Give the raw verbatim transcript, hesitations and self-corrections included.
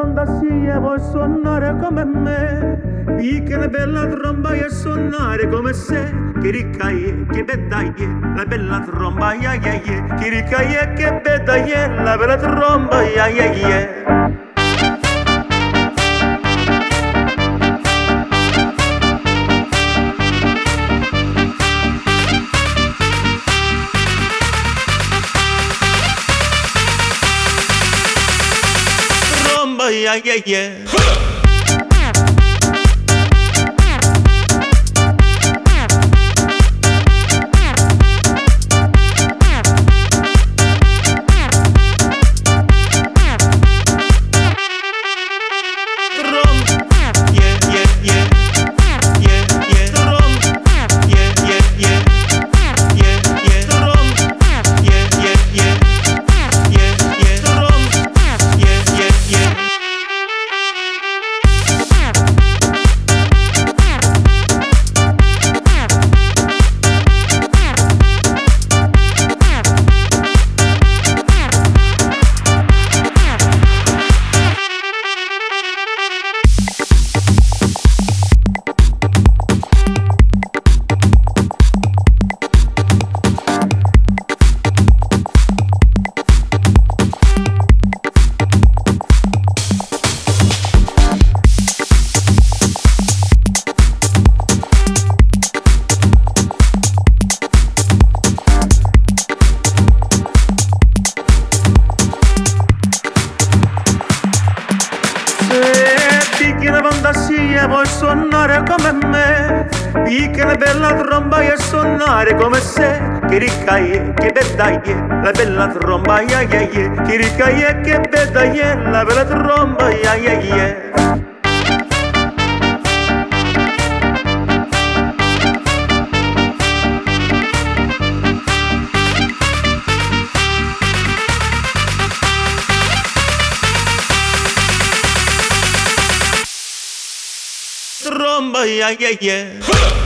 banda sì e vuoi suonare come me, picca una bella tromba e suonare come se, che riccaie, che bedaglie, la bella tromba, ya ya ya, che riccaie, che bedaglie, la bella tromba, ya ya ya. Yeah, yeah, yeah. Fantasia vuoi suonare come me, picca una bella tromba e suonare come se, che riccaie, che bedaglie, la bella tromba, ya ya ya, che riccaie, che bedaglie, la bella tromba, ya ya ya. Tromba, yeah, yeah, yeah.